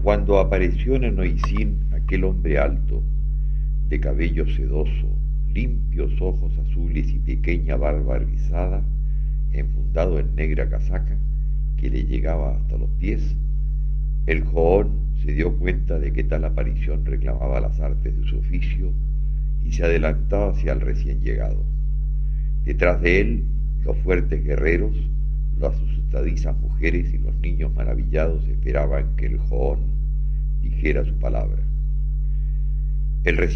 Cuando apareció en Enoisín aquel hombre alto, de cabello sedoso, limpios ojos azules y pequeña barba rizada, enfundado en negra casaca que le llegaba hasta los pies, el Joón se dio cuenta de que tal aparición reclamaba las artes de su oficio y se adelantaba hacia el recién llegado. Detrás de él, los fuertes guerreros, las asustadizas mujeres y los niños maravillados esperaban que el Joón dijera su palabra. El